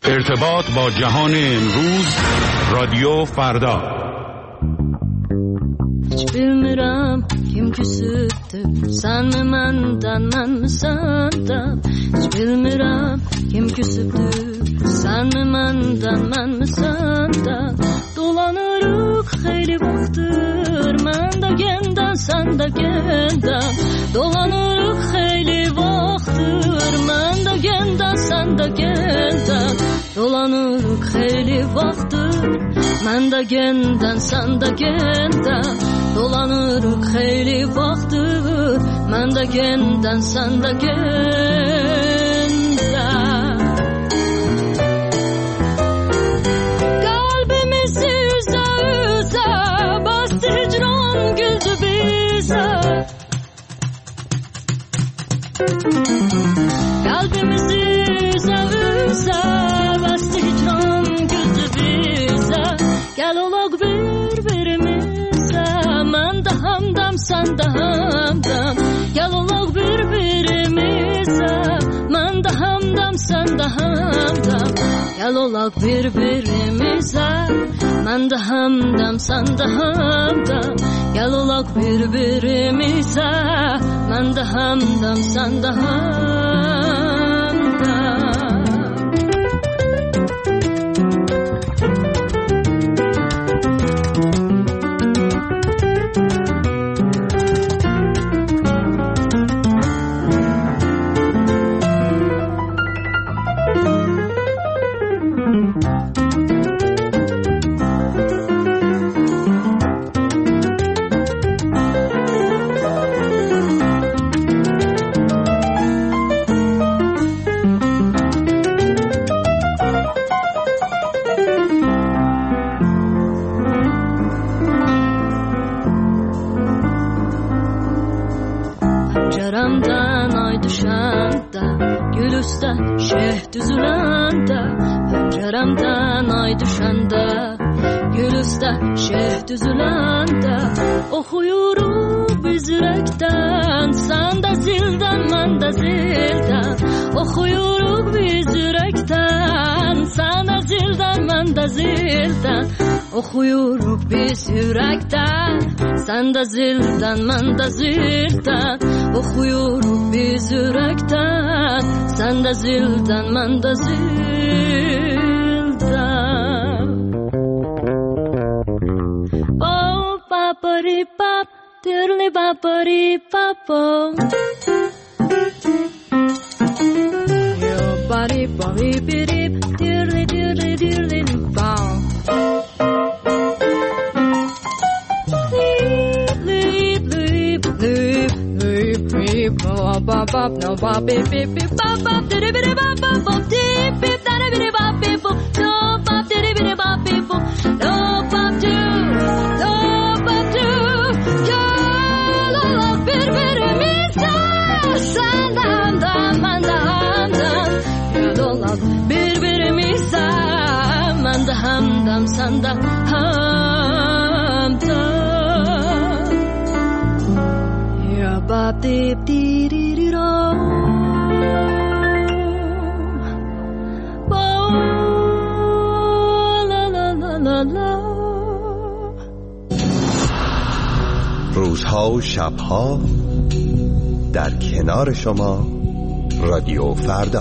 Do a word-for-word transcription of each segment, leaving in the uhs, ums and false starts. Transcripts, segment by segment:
ارتباط با جهان امروز، رادیو فردا. Hiç bilmirəm kim küsübdür, sən mi məndən, mən mi səndən? Hiç bilmirəm kim küsübdür, sən mi məndən, mən mi səndən? Dolanırıq xeyli vaxtdır, mən də gəndən, sən də gəndən. Dolanırıq xeyli vaxtdır, mən də gəndən, sən də gəndən. Dolanırıq xeyli vaxtdır, mən də gəndən, sən də gəndən. Dolanırıq xeyli vaxtdır, mən də gəndən, sən də gəndən. Qəlbimizi üzə üzə bastı hicran güldü bizə. Qəlbimizi üzə üzə bastı hicran güldü bizə. Gəl olaq bir-birimizə, mən də hamdam, sən də hamdam. Gəl olaq bir-birimizə, mən də hamdam, sən də hamdam. Gəl olaq bir-birimizə, mən də hamdam, sən də hamdam. Gəl olaq bir-birimizə, mən də hamdam, sən də hamdam. Pəncərəmdən ay düşəndə, gül üstə şeh düzüləndə. Pəncərəmdən ay düşəndə, gül üstə şeh düzüləndə. Oxuyuruq biz ürəkdən, sən də zildən, mən də zildən. Oxuyuruq biz ürəkdən, sən də zildən, mən də zildən. Oxuyuruq biz ürəkdən, sən də zildən, mən də zildən. Oxuyuruq biz ürəkdən, sən də zildən, mən də zildən. Bop papari pap, dirli papari papo. Yo bari bari birip, dirli dirli dirli pam. Bop bop no bop beep beep beep bop bop diddy biddy bop bop bop deep beep daddy biddy bop beep boop no bop diddy biddy bop beep boop no bop do no bop do gel olaq bir-birimizə sən də hamdam, mən də hamdam. Gel olaq bir-birimizə mən də hamdam, sən də hamdam. Ya bop deep deep روزها و شبها در کنار شما، رادیو فردا.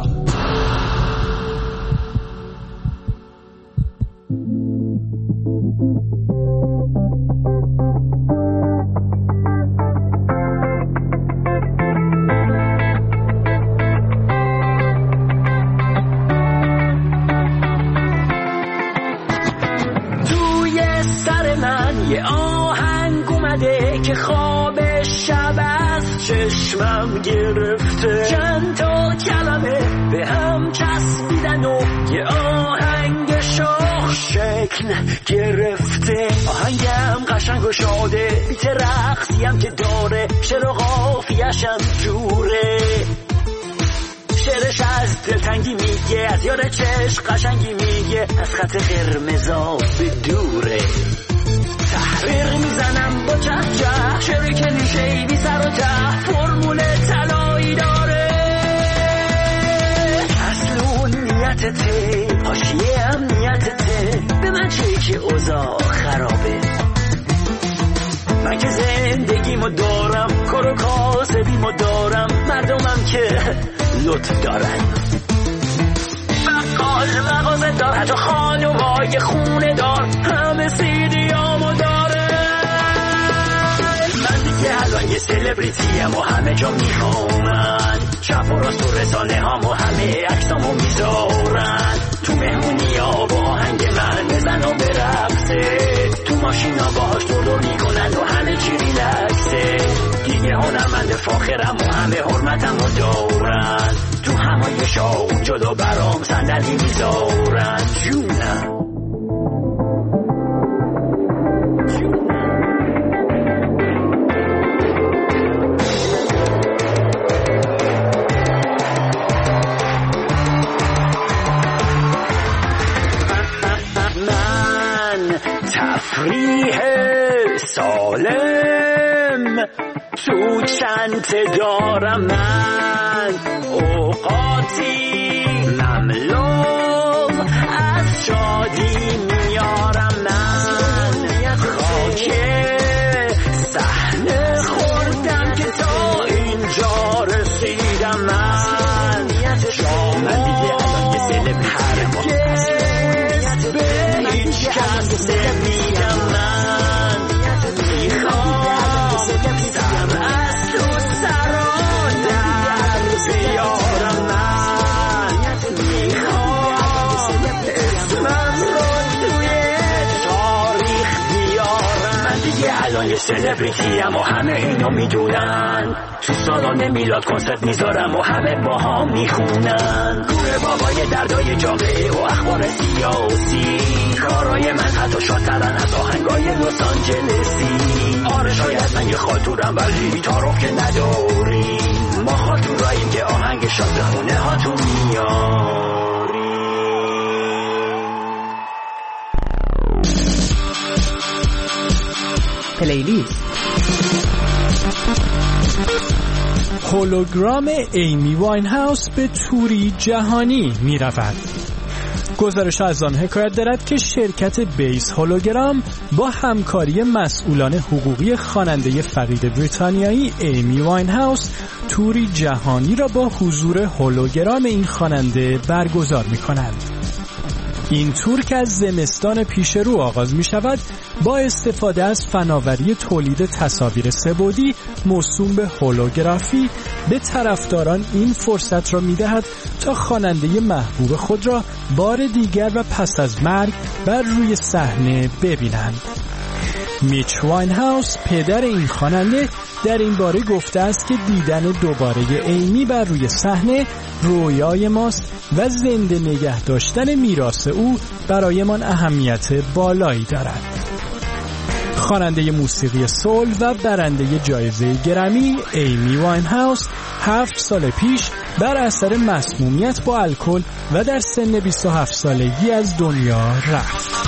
چشمم گرفته چند تا کلمه به هم چسبیدن و یه آهنگ شاه شکل گرفته. آهنگم قشنگ و شاده، بیت رقصیم که داره، شعر و قافیه‌شم جوره. شعرش از دلتنگی میگه، از یار چشم قشنگی میگه، از خط قرمزا به دوره. تحریر میزنم با چه چه، شعر کلیشه‌ای بی سر و ته، فرمول طلایی داره. اصل اون نیتته حاشیه امنیتته، به من چه که اوضاع خرابه. من که زندگیمو دارم، کار و کاسبیمو دارم، مردمم که لطف دارن، بقال مغازه دار، حتی خانومای خونه دار، همه سیدیامو داره. من دیگه الان یه سلبریتیم و همه جا میخوامن، چپ و راست و رسانه هامو همه عکسامو میذارن، تو مهمونی ها با آهنگ من بزن و برقصه، تو ماشین ها باهاش دور میکنن و همه چی ریلکسه. دیگه هنرمند فاخرم و همه حرمتم رو دارن، تو همایش ها اون جدا برام صندلی میذارن. جونم تفریح سالم تو چند دارم، من اوقاتی مملو از شادی میارم، من خاک صحنه خوردم که تا اینجا رسیدم. من من دیگه الان یه سلبریتیم، به هیچ کس نمیگم، من میخوام سر از تو سرا در بیارم، من میخوام اسمم رو توی تاریخ بیارم. من دیگه الان یه سلبریتیم و همه اینو میدونن، تو سالن میلاد کنسرت میذارم و همه با هم میخونن، کوره بابای دردای جامعه و اخبار سیاسی، کارای من حتی شادترن از آهنگای لس آنجلسی. آره شاید من یه خاطورم ولی تعارف که نداریم، ما خاطوراییم که آهنگ شاد به خونه هاتون میاریم. پلیلیست. هولوگرام ایمی واینهاوس به توری جهانی می رود. گزارش از آن حکایت دارد که شرکت بیس هولوگرام با همکاری مسئولان حقوقی خواننده فقید بریتانیایی ایمی واینهاوس توری جهانی را با حضور هولوگرام این خواننده برگزار می کنند. این تور که از زمستان پیش رو آغاز می شود با استفاده از فناوری تولید تصاویر سه‌بعدی موسوم به هولوگرافی به طرفداران این فرصت را می دهد تا خواننده محبوب خود را بار دیگر و پس از مرگ بر روی صحنه ببینند. میچ واینهاوس پدر این خواننده در این باره گفته است که دیدن دوباره ایمی بر روی صحنه رویای ماست و زنده نگه داشتن میراث او برایمان اهمیت بالایی دارد. خواننده موسیقی سول و برنده جایزه گرمی ایمی واینهاوس هفت سال پیش بر اثر مسمومیت با الکل و در سن بیست و هفت سالگی از دنیا رفت.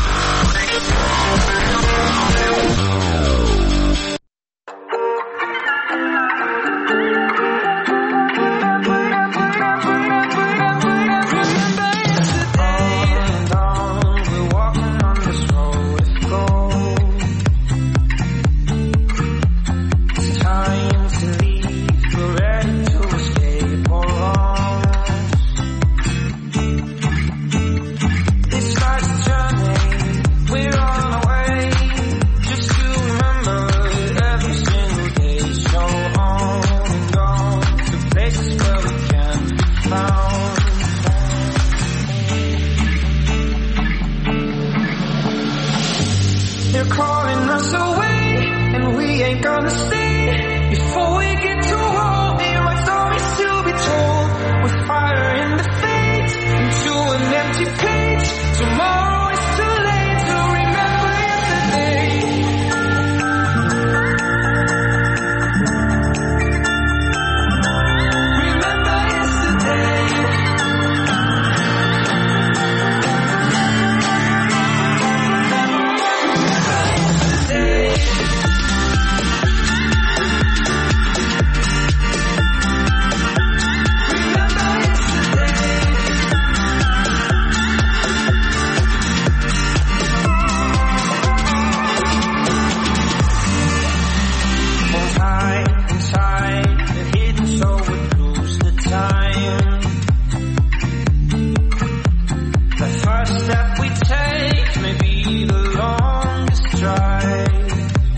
we take may be the longest drive.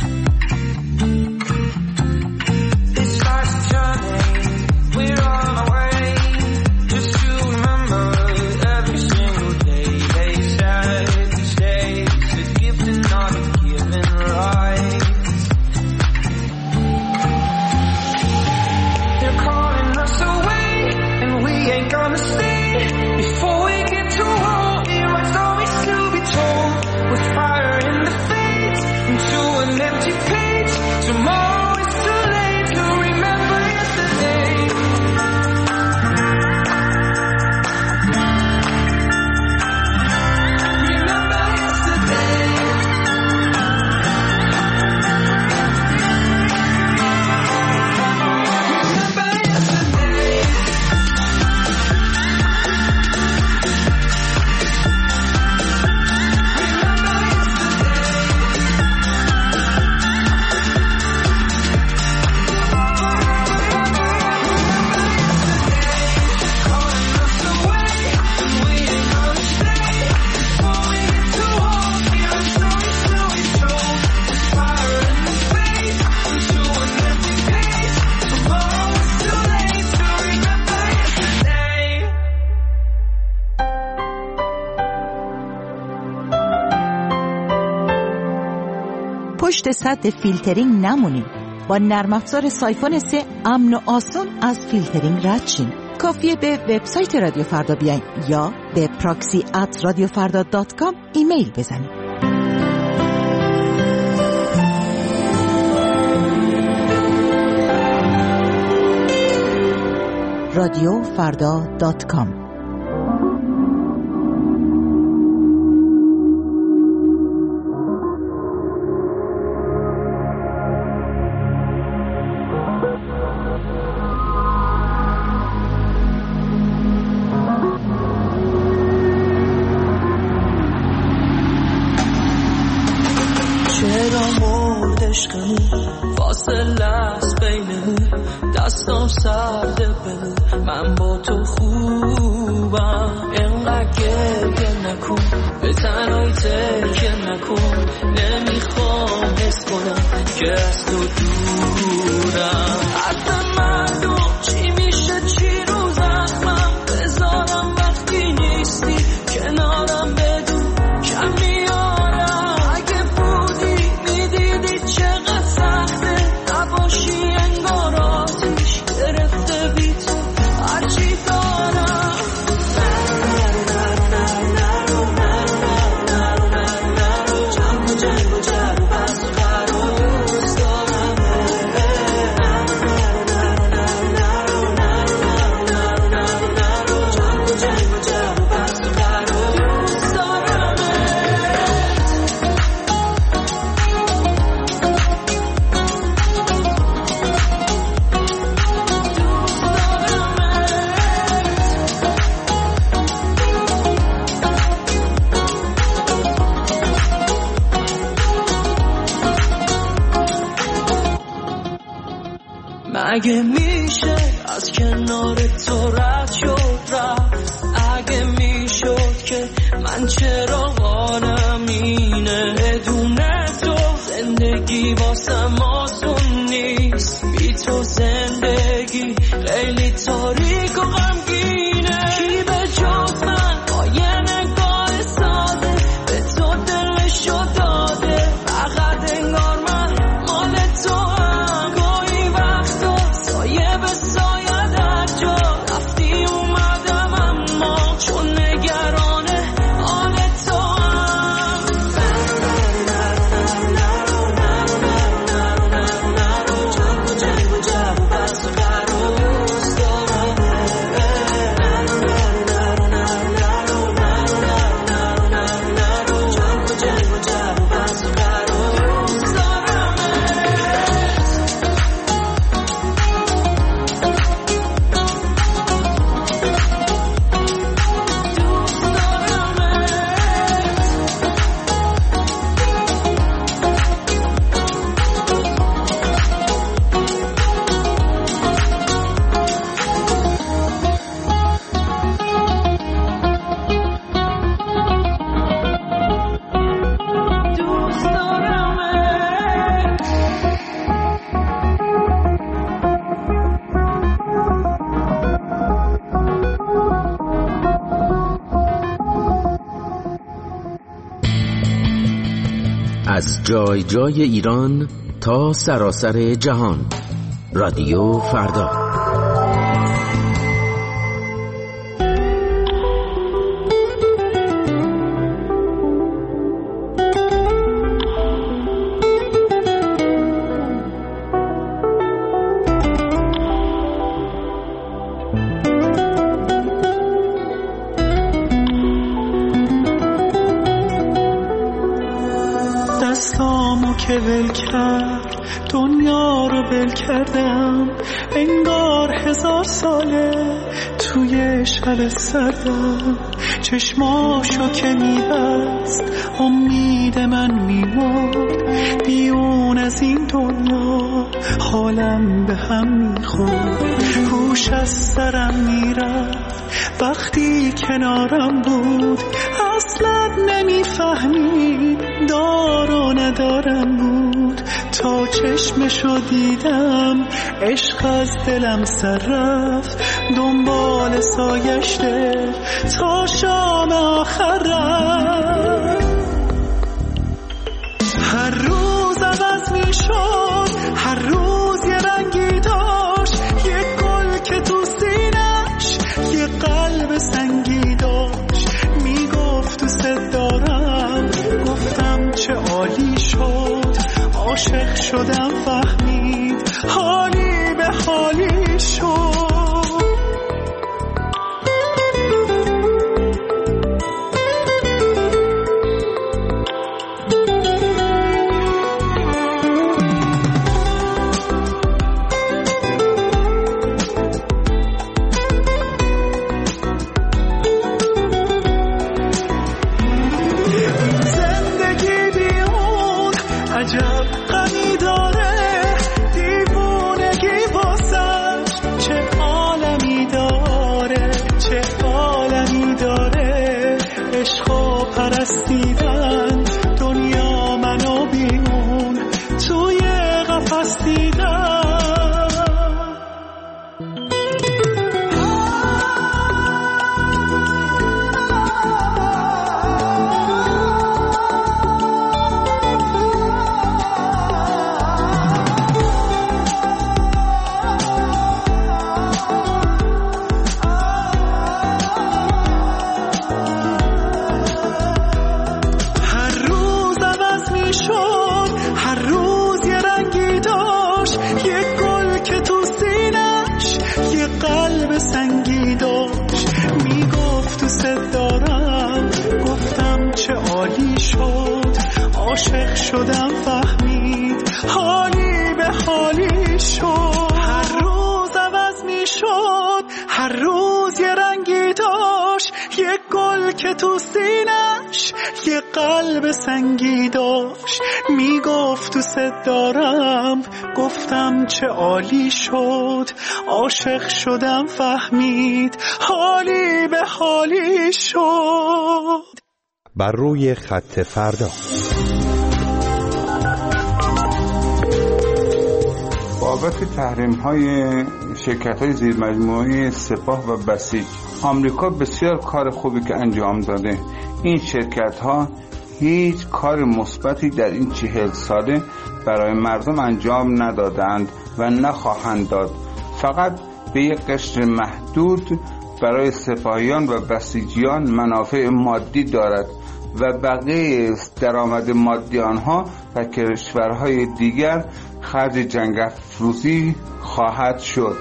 This life's a journey, we're on our way. Just to remember every single day they said each day's a gift and not a given right. They're calling us away and we ain't gonna stay. Before we get to war, there are stories to be told. With fire in the face into an empty page. Tomorrow is too late to remember yesterday. Remember yesterday. Remember yesterday. پشت سد فیلترینگ نمونید. با نرم افزار سایفون سه امن و آسان از فیلترینگ رد شین. کافیه به وبسایت رادیو فردا بیاین یا به پراکسی ات رادیو فردا دات کام ایمیل بزنید. رادیو فردا دات کام. فاصله است بینمون دستام سرده بده من با تو خوبم اینقدر گریه نکن به تنهایی تکیه نکن نمیخوام حس کنم که از تو دورم حرف مردم چی میشه چی رو زخمم بذارم وقتی نیستی کنارم بدون کم میارم اگه بودی میدیدی چقدر سخته نباشی انگار آتیش گرفته بی تو هرچی دارم جنگ و جنگ و جر و بس و قرار دوست دارم جنگ و جنگ و جر و بس و قرار دوست دارم مگه میشه از کنار تو رد شد رفت اگه میشد که من چرا قانم اینه بدون تو زندگی واسم آسون نیست بی تو زندگی خیلی تاریک و غمگینه کی به جز من با یه نگاه ساده به تو دلشو داده فقط انگار من مال تو هم گاهی وقتا سایه به سایه در جا رفتی اومدم اما چون نگرانه حال تو هم جنگ و جنگ و جر و بس و قرار دوست دارم جنگ و جنگ و جر و بس و قرار دوست دارم دوست از جای جای ایران تا سراسر جهان. رادیو فردا. دستامو که ول کرد دنیا رو ول کردم، انگار هزار ساله توی شب سردم. چشماشو که میبست امید من میمرد، بیرون از این دنیا حالم به هم میخورد. هوش از سرم میرفت وقتی کنارم بود، اصلا نمیفهمید دار و ندارم بود. تا چشمشو دیدم عشق از دلم سر رفت، دنبال سایش دل تا شام آخر رفت. هر روز عوض می شد، هر روز یه رنگی داشت، یه گل که تو سینش یه قلب سنگی داشت. میگفت دوست دارم، گفتم چه عالی شد. عاشق شدم فهمید حالی به حالی شد. پرستیدن دنیا منو بیرون توی قفس دیدن. عاشق شدم فهمید حالی به حالی شد. هر روز عوض می شد، هر روز یه رنگی داشت، یه گل که تو سینش یه قلب سنگی داشت. میگفت دوست دارم، گفتم چه عالی شد. عاشق شدم فهمید حالی به حالی شد. بر روی خط فردا. بابت تحریم‌های شرکت‌های زیرمجموعه سپاه و بسیج، آمریکا بسیار کار خوبی که انجام داده. این شرکت‌ها هیچ کار مثبتی در این چهل ساله برای مردم انجام ندادند و نخواهند داد. فقط به یک قشر محدود برای سپاهیان و بسیجیان منافع مادی دارد و بقیه درآمد مادی آنها و کشورهای دیگر خرج جنگ افروزی خواهد شد.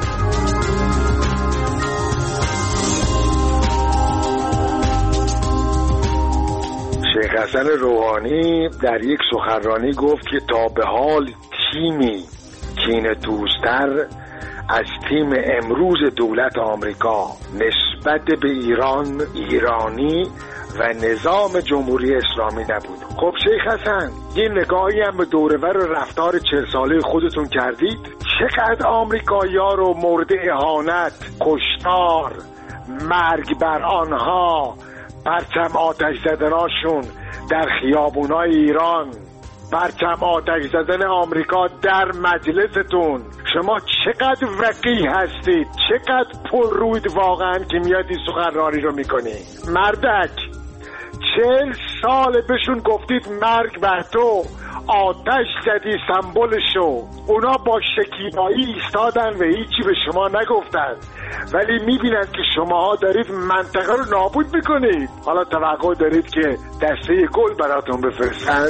شیخ حسن روحانی در یک سخنرانی گفت که تا به حال تیمی کینه دوستر از تیم امروز دولت آمریکا نسبت به ایران، ایرانی و نظام جمهوری اسلامی نبود. خب شیخ حسن، یه نگاهی هم به دورور و رفتار چهل ساله خودتون کردید؟ چقدر آمریکایی‌ها رو مورد اهانت، کشتار، مرگ بر آنها، پرچم آتش زدناشون در خیابونای ایران، پرچم آتش زدن آمریکا در مجلستون. شما چقدر وقیح هستید، چقدر پر روید واقعا که میاد این سخنرانی رو میکنی. مردک چهل سال بهشون گفتید مرگ بر تو، آتش زدی سمبولشو. اونا با شکیبایی ایستادن و هیچی به شما نگفتن، ولی میبینن که شما دارید منطقه رو نابود میکنید. حالا توقع دارید که دسته گل براتون بفرستن؟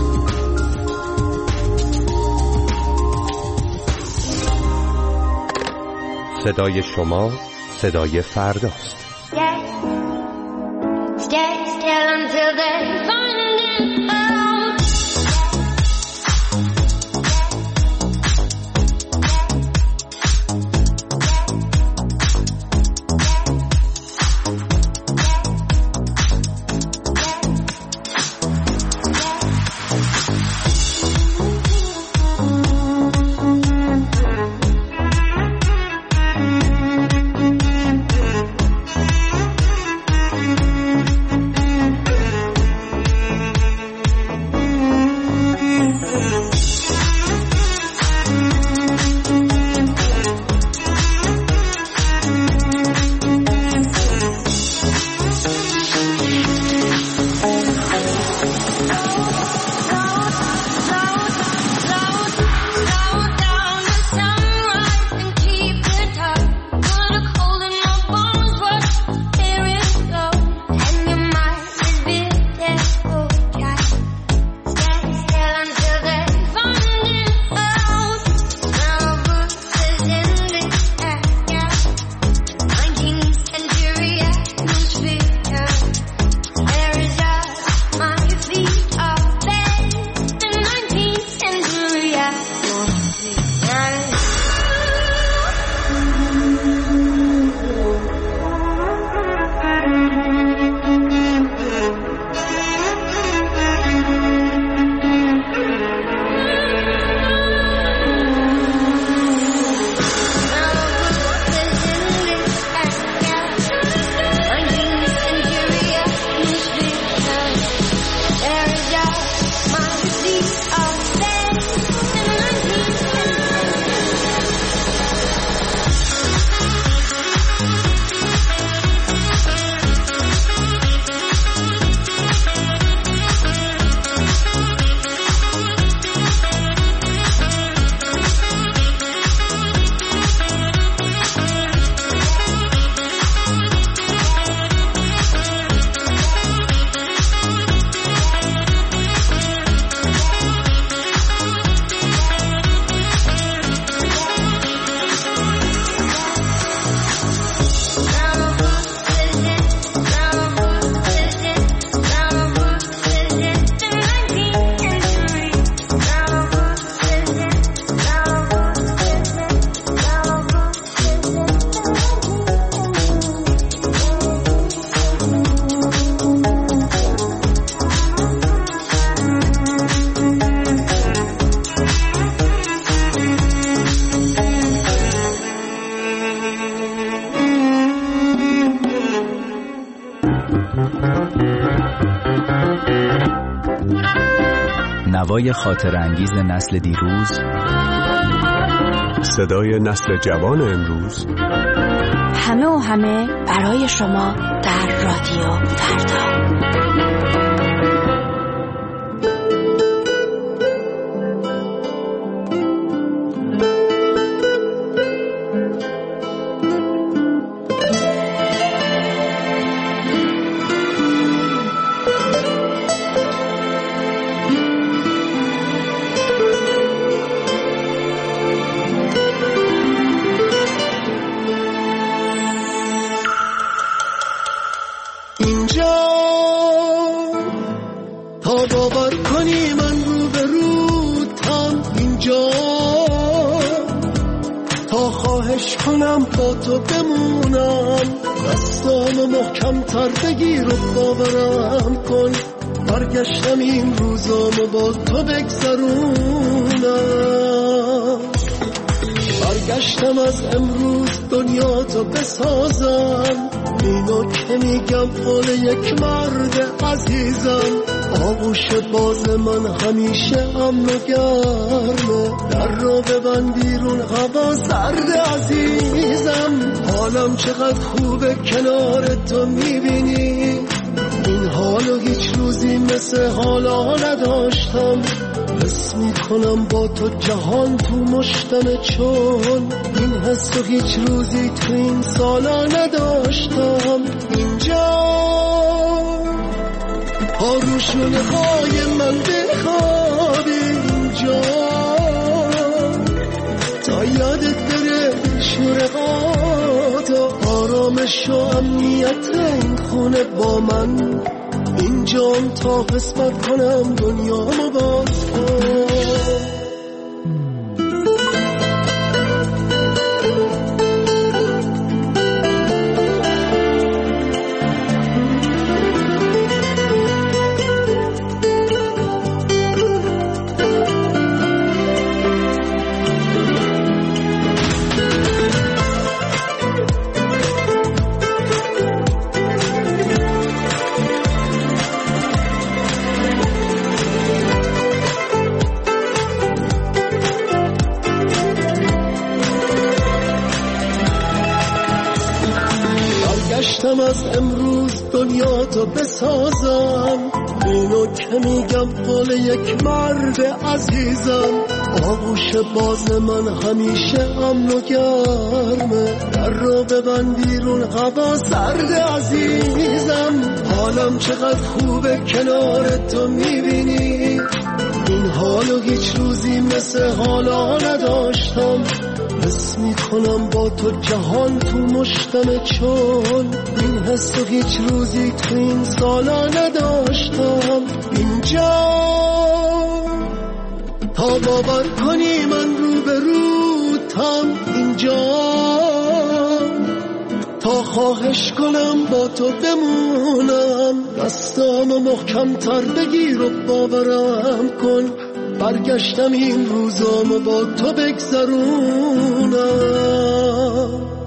صدای شما صدای فرداست. نوای خاطر انگیز نسل دیروز، صدای نسل جوان امروز، همه و همه برای شما در رادیو فردا. تو بمونم، دستامو محکم تر بگیر و باورم کن، برگشتم این روزامو با تو بگذرونم، برگشتم از امروز دنیا تو بسازم، اینو که میگم حال یک مرد عزیزم، آغوش باز من همیشه امن و گرمه، در رو ببند بیرون هوا سرد عزیزم، حالم چقدر خوبه کنار تو میبینی، این حالو مثل حالا نداشتم. حس میکنم با تو جهان تو مشتمه، چون این حس رو هیچ روزی تو این سالا نداشتم. اینجا آروشونه های من بخوابی، اینجا تا یادت بره شورقات و آرامش و امنیت این خونه با من. اینجام تا قسمت کنم دنیامو باز کن. گشتم از امروز دنیا تو بسازم، اینو که میگم قول یک مرد عزیزم. آغوش باز من همیشه امن و گرمه، در رو ببند بیرون هوا سرد عزیزم. حالم چقدر خوبه کنار تو میبینی، این حالو هیچ روزی مثل حالا نداشتم. حس میکنم با تو جهان تو مشتمه، چون این حس رو هیچ روزی تو این سالا نداشتم. اینجا تا باور کنی من رو به رو تام، اینجا تا خواهش کنم با تو بمونم. دستامو محکم تر بگیر و باورم کن، برگشتم این روزامو با تو بگذرونم.